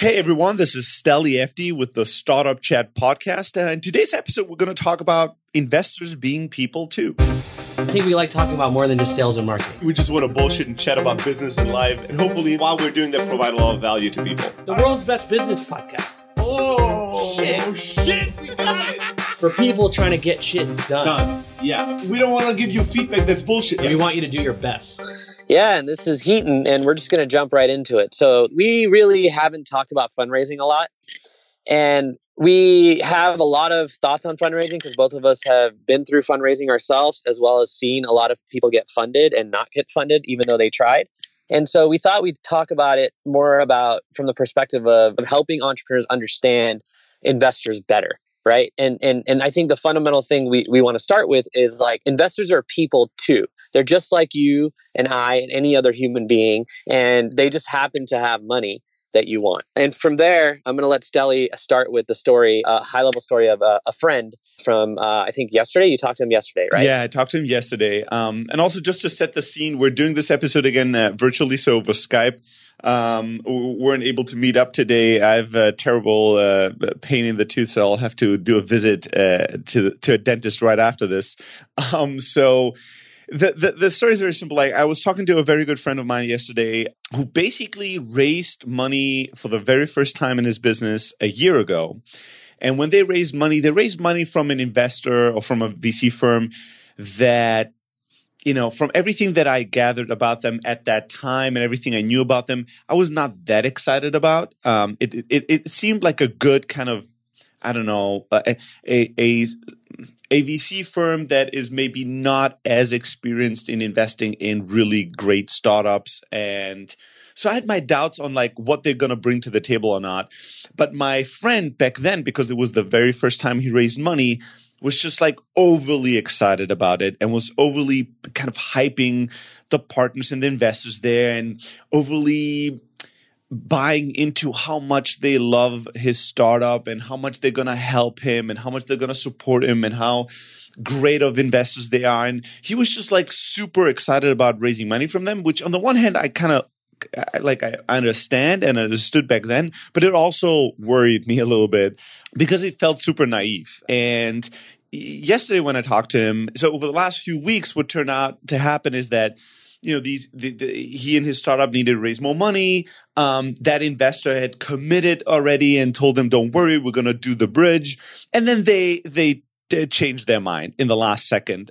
Hey everyone, this is Stelly FD with the Startup Chat podcast. In today's episode, we're going to talk about investors being people too. I think we like talking about more than just sales and marketing. We just want to bullshit and chat about business and life. And hopefully, while we're doing that, provide a lot of value to people. The world's best business podcast. Oh, shit. We got it. For people trying to get shit done. Yeah. We don't want to give you feedback that's bullshit. We want you to do your best. Yeah, and this is Heaton, and we're just going to jump right into it. So we really haven't talked about fundraising a lot, and we have a lot of thoughts on fundraising because both of us have been through fundraising ourselves, as well as seen a lot of people get funded and not get funded, even though they tried. And so we thought we'd talk about it more about from the perspective of helping entrepreneurs understand investors better. Right. And I think the fundamental thing we want to start with is like investors are people too. They're just like you and I and any other human being. And they just happen to have money that you want. And from there, I'm going to let Stelly start with the story, a high level story of a friend from, I think yesterday. You talked to him yesterday, right? Yeah, I talked to him yesterday. And also just to set the scene, we're doing this episode again virtually, so over Skype. Weren't able to meet up today. I have a terrible pain in the tooth, so I'll have to do a visit to a dentist right after this. So the story is very simple. Like, I was talking to a very good friend of mine yesterday who basically raised money for the very first time in his business a year ago. And when they raised money from an investor or from a VC firm that, you know, from everything that I gathered about them at that time and everything I knew about them, I was not that excited about. It seemed like a good kind of, I don't know, a VC firm that is maybe not as experienced in investing in really great startups. And so I had my doubts on like what they're going to bring to the table or not. But my friend back then, because it was the very first time he raised money, was just like overly excited about it and was overly kind of hyping the partners and the investors there and overly buying into how much they love his startup and how much they're going to help him and how much they're going to support him and how great of investors they are. And he was just like super excited about raising money from them, which on the one hand, I understand and understood back then, but it also worried me a little bit because it felt super naive. And yesterday when I talked to him, so over the last few weeks, what turned out to happen is that, you know, he and his startup needed to raise more money. That investor had committed already and told them, "Don't worry, we're going to do the bridge." And then they changed their mind in the last second.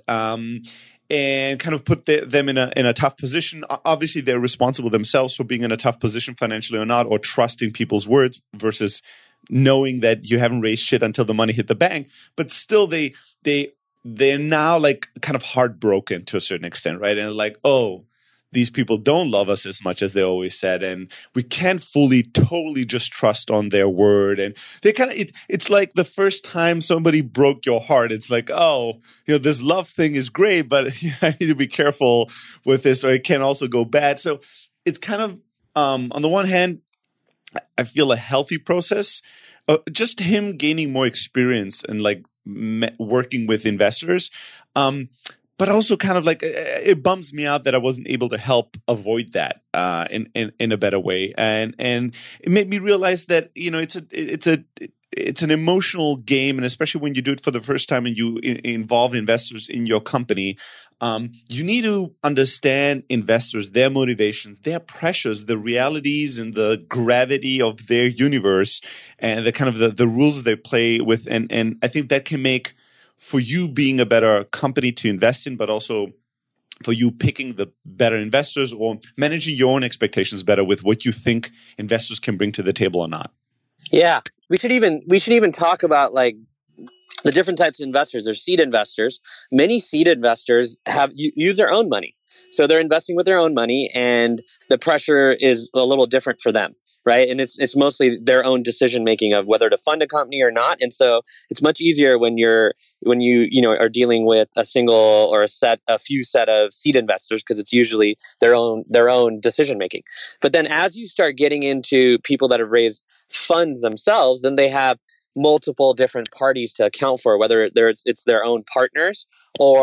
And kind of put them in a tough position. Obviously, they're responsible themselves for being in a tough position financially or not, or trusting people's words versus knowing that you haven't raised shit until the money hit the bank. But still, they're now like kind of heartbroken to a certain extent, right? And like, oh, these people don't love us as much as they always said, and we can't totally just trust on their word. And they kind of, it's like the first time somebody broke your heart. It's like, oh, you know, this love thing is great, but I need to be careful with this, or it can also go bad. So it's kind of, on the one hand, I feel a healthy process, just him gaining more experience and like working with investors. But also kind of like it bums me out that I wasn't able to help avoid that in a better way, and it made me realize that, you know, it's an emotional game, and especially when you do it for the first time and you involve investors in your company, you need to understand investors, their motivations, their pressures, the realities and the gravity of their universe, and the kind of the rules they play with, and I think that can make for you being a better company to invest in, but also for you picking the better investors or managing your own expectations better with what you think investors can bring to the table or not. Yeah, we should even talk about like the different types of investors. There's seed investors. Many seed investors use their own money, so they're investing with their own money, and the pressure is a little different for them. Right. And it's mostly their own decision making of whether to fund a company or not. And so it's much easier when you are dealing with a single or a few set of seed investors, because it's usually their own decision making. But then as you start getting into people that have raised funds themselves, then they have multiple different parties to account for, whether it's their own partners or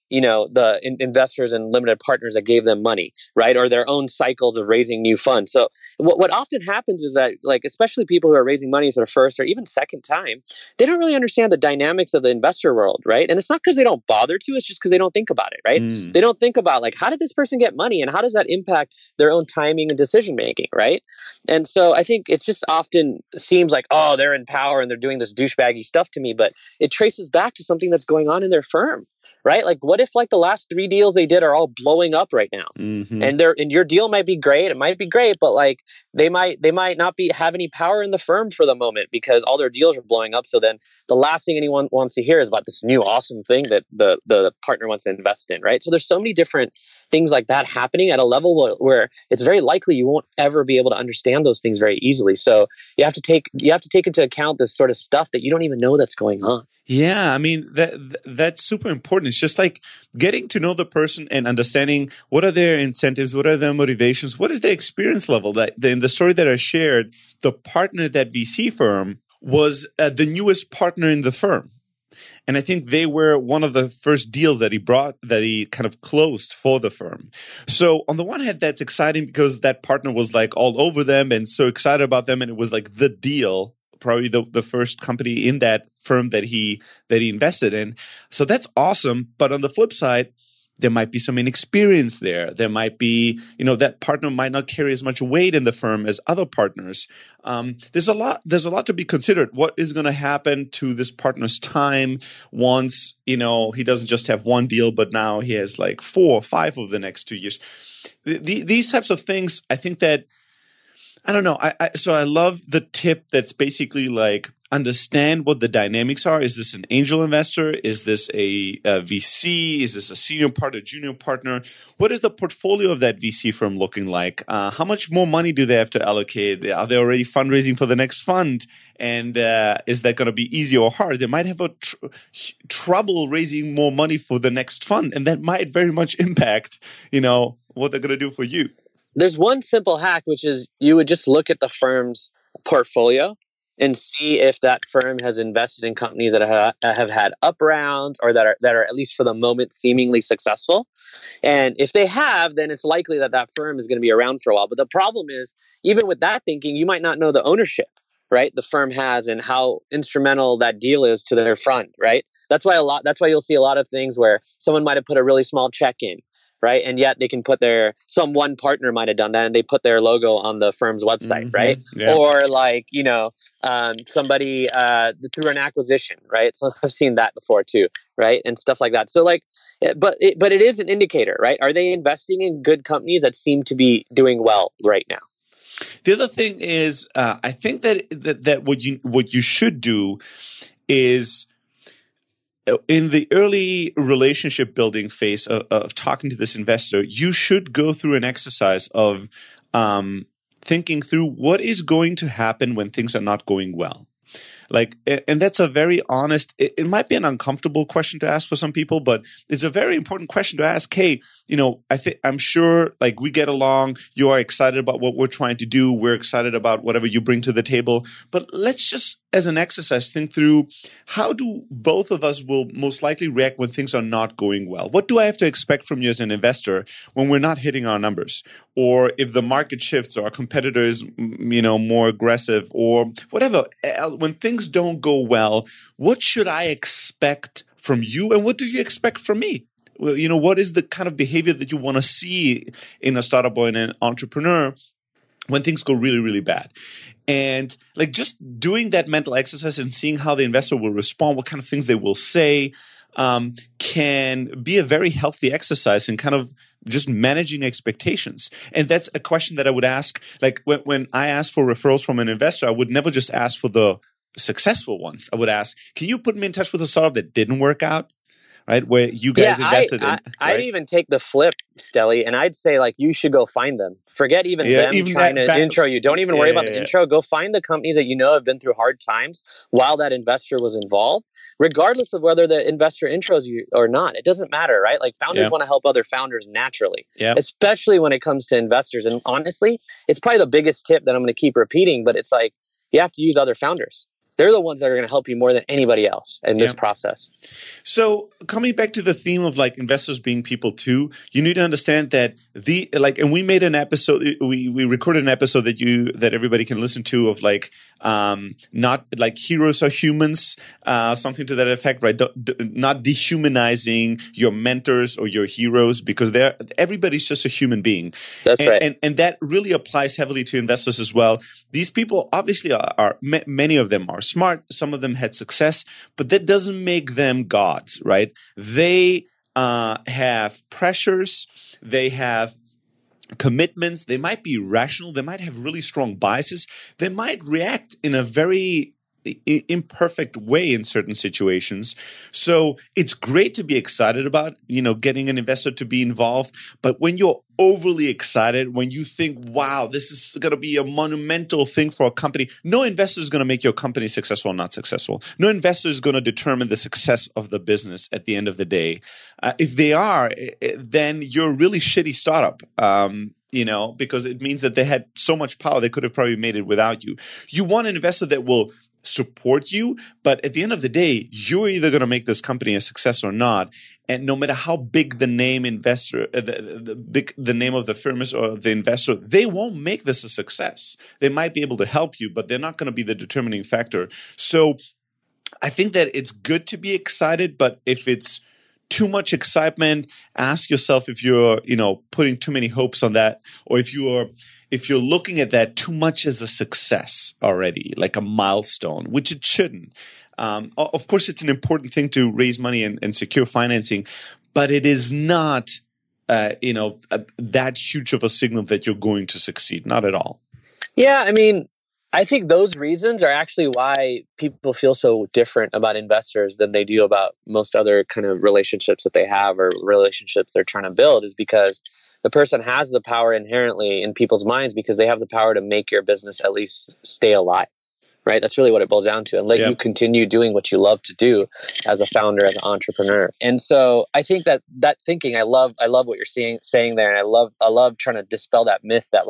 the investors and limited partners that gave them money, right? Or their own cycles of raising new funds. So what often happens is that, like, especially people who are raising money for the first or even second time, they don't really understand the dynamics of the investor world, right? And it's not because they don't bother to, it's just because they don't think about it, right? They don't think about, like, how did this person get money and how does that impact their own timing and decision making, right? And so I think it's just often seems like, oh, they're in power and they're doing this douchebaggy stuff to me, but it traces back to something that's going on in their firm. Right? Like, what if, like, the last 3 deals they did are all blowing up right now, and your deal might be great, it might be great, but like they might not have any power in the firm for the moment because all their deals are blowing up. So then the last thing anyone wants to hear is about this new awesome thing that the partner wants to invest in, right? So there's so many different things like that happening at a level where it's very likely you won't ever be able to understand those things very easily. So you have to take into account this sort of stuff that you don't even know that's going on. Yeah, I mean, that's super important. It's just like getting to know the person and understanding what are their incentives, what are their motivations, what is their experience level. In the story that I shared, the partner at that VC firm was the newest partner in the firm. And I think they were one of the first deals that he kind of closed for the firm. So on the one hand, that's exciting because that partner was like all over them and so excited about them. And it was like the deal, probably the first company in that firm that he invested in. So that's awesome. But on the flip side, there might be some inexperience there. There might be, that partner might not carry as much weight in the firm as other partners. There's a lot to be considered. What is going to happen to this partner's time once, he doesn't just have one deal, but now he has like 4 or 5 over the next 2 years. These types of things, I think that, I don't know. So I love the tip that's basically like, understand what the dynamics are. Is this an angel investor? Is this a VC? Is this a senior partner, junior partner? What is the portfolio of that VC firm looking like? How much more money do they have to allocate? Are they already fundraising for the next fund? And is that going to be easy or hard? They might have trouble raising more money for the next fund, and that might very much impact, what they're going to do for you. There's one simple hack, which is you would just look at the firm's portfolio and see if that firm has invested in companies that have had up rounds or that are at least for the moment seemingly successful. And if they have, then it's likely that firm is going to be around for a while. But the problem is, even with that thinking, you might not know the ownership, right, the firm has and how instrumental that deal is to their fund, right? That's why you'll see a lot of things where someone might have put a really small check in, right? And yet they can put some one partner might have done that and they put their logo on the firm's website, right? Yeah. Or like, somebody through an acquisition, right? So I've seen that before too, right? And stuff like that. So like, but it is an indicator, right? Are they investing in good companies that seem to be doing well right now? The other thing is, I think that what you should do is, in the early relationship building phase of talking to this investor, you should go through an exercise of thinking through what is going to happen when things are not going well. And that's a very honest, it might be an uncomfortable question to ask for some people, but it's a very important question to ask. Hey, I'm sure like we get along. You are excited about what we're trying to do. We're excited about whatever you bring to the table, but let's just, as an exercise, think through how do both of us will most likely react when things are not going well? What do I have to expect from you as an investor when we're not hitting our numbers? Or if the market shifts or our competitor is, more aggressive or whatever, when things don't go well, what should I expect from you? And what do you expect from me? Well, what is the kind of behavior that you want to see in a startup or in an entrepreneur when things go really, really bad? And like just doing that mental exercise and seeing how the investor will respond, what kind of things they will say, can be a very healthy exercise in kind of just managing expectations. And that's a question that I would ask. Like when I ask for referrals from an investor, I would never just ask for the successful ones. I would ask, can you put me in touch with a startup that didn't work out? Right, where you guys invested in. Right? I'd even take the flip, Stelly, and I'd say like you should go find them. Forget them trying to intro you. Don't even worry about the intro. Go find the companies that have been through hard times while that investor was involved, regardless of whether the investor intros you or not. It doesn't matter, right? Like founders want to help other founders naturally, especially when it comes to investors. And honestly, it's probably the biggest tip that I'm going to keep repeating, but it's like you have to use other founders. they're the ones that are going to help you more than anybody else in this process. So coming back to the theme of like investors being people too, you need to understand that and we made an episode, we recorded an episode that everybody can listen to of like, not like heroes are humans, something to that effect, right? Not dehumanizing your mentors or your heroes, because everybody's just a human being. That's right. And that really applies heavily to investors as well. These people obviously are many of them are smart. Some of them had success, but that doesn't make them gods, right? They have pressures. They have commitments. They might be rational. They might have really strong biases. They might react in a very imperfect way in certain situations. So it's great to be excited about, getting an investor to be involved. But when you're overly excited, when you think, wow, this is going to be a monumental thing for a company, no investor is going to make your company successful or not successful. No investor is going to determine the success of the business at the end of the day. If they are, then you're a really shitty startup. Because it means that they had so much power, they could have probably made it without you. You want an investor that will support you, but at the end of the day, you're either going to make this company a success or not. And no matter how big the name investor, the name of the firm is or the investor, they won't make this a success. They might be able to help you, but they're not going to be the determining factor. So I think that it's good to be excited, but if it's too much excitement, ask yourself if you're, putting too many hopes on that, or if you're looking at that too much as a success already, like a milestone, which it shouldn't. Of course, it's an important thing to raise money and secure financing, but it is not, that huge of a signal that you're going to succeed. Not at all. Yeah, I mean, I think those reasons are actually why people feel so different about investors than they do about most other kind of relationships that they have or relationships they're trying to build, is because the person has the power inherently in people's minds because they have the power to make your business at least stay alive, right? That's really what it boils down to, and let you continue doing what you love to do as a founder, as an entrepreneur. And so I think that thinking, I love what you're saying there, and I love trying to dispel that myth that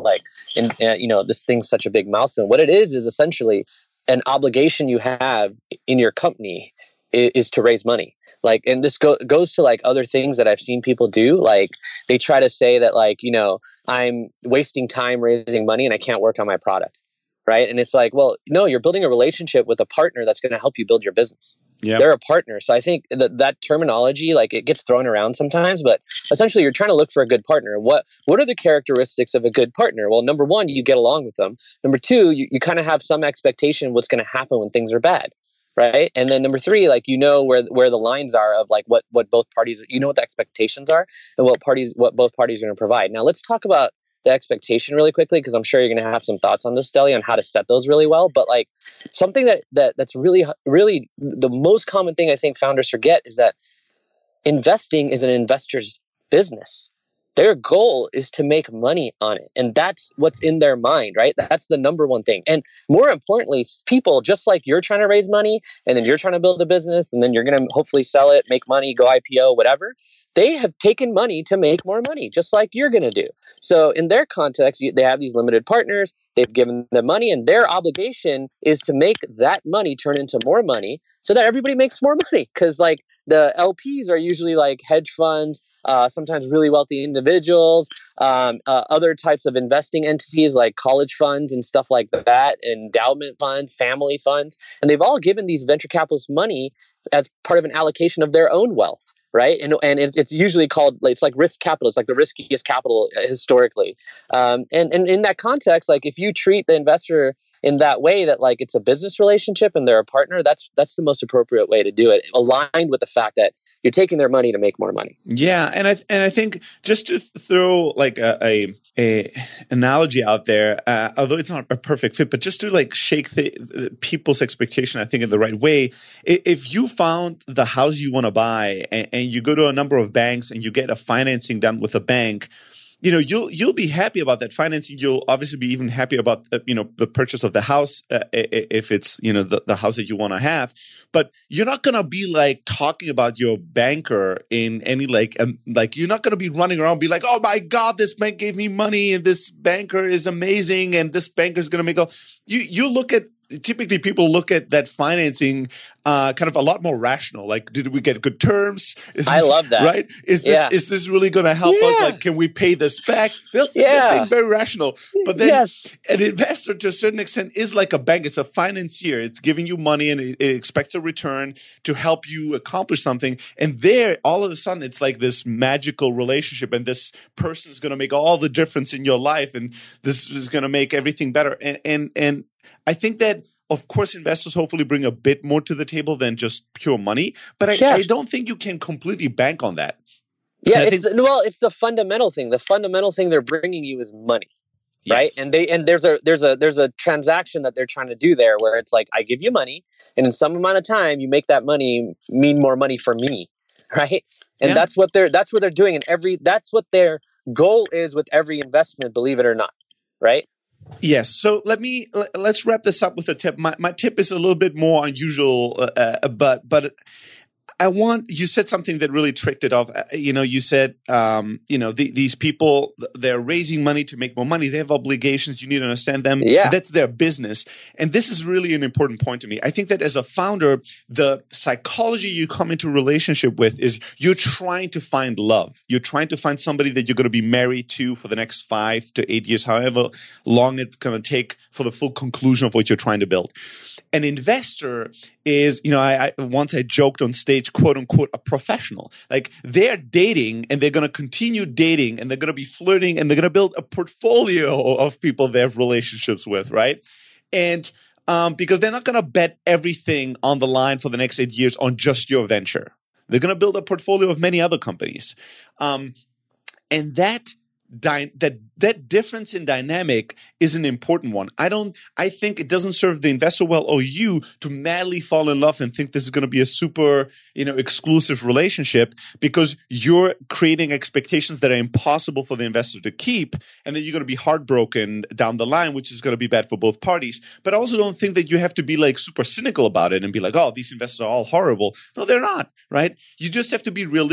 this thing's such a big milestone. What it is essentially an obligation you have in your company is to raise money. And this goes to like other things that I've seen people do. Like they try to say that I'm wasting time raising money and I can't work on my product. Right. And it's like, well, no, you're building a relationship with a partner that's going to help you build your business. Yep. They're a partner. So I think that terminology, it gets thrown around sometimes, but essentially you're trying to look for a good partner. What are the characteristics of a good partner? Well, number one, you get along with them. Number two, you kind of have some expectation of what's going to happen when things are bad. Right. And then number three, where the lines are of what both parties, what the expectations are and what both parties are going to provide. Now let's talk about the expectation really quickly, because I'm sure you're going to have some thoughts on this, Steli, on how to set those really well. But something that's really, really the most common thing I think founders forget is that investing is an investor's business. Their goal is to make money on it. And that's what's in their mind, right? That's the number one thing. And more importantly, people, just like you're trying to raise money and then you're trying to build a business and then you're going to hopefully sell it, make money, go IPO, whatever. They have taken money to make more money, just like you're going to do. So in their context, they have these limited partners. They've given them money, and their obligation is to make that money turn into more money so that everybody makes more money. Because the LPs are usually hedge funds, sometimes really wealthy individuals, other types of investing entities like college funds and stuff like that, endowment funds, family funds. And they've all given these venture capitalists money as part of an allocation of their own wealth. Right. And it's usually called, it's like risk capital. It's like the riskiest capital historically. And in that context, if you treat the investor in that way, that it's a business relationship and they're a partner, that's the most appropriate way to do it, aligned with the fact that you're taking their money to make more money. Yeah. And I think just to throw a analogy out there, although it's not a perfect fit, but just to shake people's expectation, I think in the right way. If you found the house you want to buy and you go to a number of banks and you get a financing done with a bank, you'll be happy about that financing. You'll obviously be even happy about the purchase of the house if it's the house that you want to have. But you're not gonna be talking about your banker in any you're not gonna be running around and be like, oh my God, this bank gave me money and this banker is amazing and this banker is gonna make you look at typically people look at that financing kind of a lot more rational. Like, did we get good terms? I love that. Right? Is this really going to help us? Like, can we pay this back? They'll think very rational. But then an investor, to a certain extent, is like a bank. It's a financier. It's giving you money and it expects a return to help you accomplish something. And there, all of a sudden, it's like this magical relationship, and this person is going to make all the difference in your life, and this is going to make everything better. And I think that, of course, investors hopefully bring a bit more to the table than just pure money, but I don't think you can completely bank on that. Yeah, it's the fundamental thing. The fundamental thing they're bringing you is money, right? Yes. And there's a transaction that they're trying to do there where it's like, I give you money, and in some amount of time, you make that money mean more money for me, right? And that's what they're doing, and that's what their goal is with every investment, believe it or not, right? Yes. So let's wrap this up with a tip. My tip is a little bit more unusual, but you said something that really tricked it off. You said, these people, they're raising money to make more money. They have obligations. You need to understand them. Yeah. That's their business. And this is really an important point to me. I think that as a founder, the psychology you come into a relationship with is you're trying to find love. You're trying to find somebody that you're going to be married to for the next 5 to 8 years, however long it's going to take for the full conclusion of what you're trying to build. An investor is, I once I joked on stage, quote unquote, a professional. Like, they're dating and they're going to continue dating and they're going to be flirting and they're going to build a portfolio of people they have relationships with, right? And because they're not going to bet everything on the line for the next 8 years on just your venture. They're going to build a portfolio of many other companies. And that difference in dynamic is an important one. I think it doesn't serve the investor well or you to madly fall in love and think this is going to be a super, exclusive relationship, because you're creating expectations that are impossible for the investor to keep. And then you're going to be heartbroken down the line, which is going to be bad for both parties. But I also don't think that you have to be like super cynical about it and be like, oh, these investors are all horrible. No, they're not, right? You just have to be realistic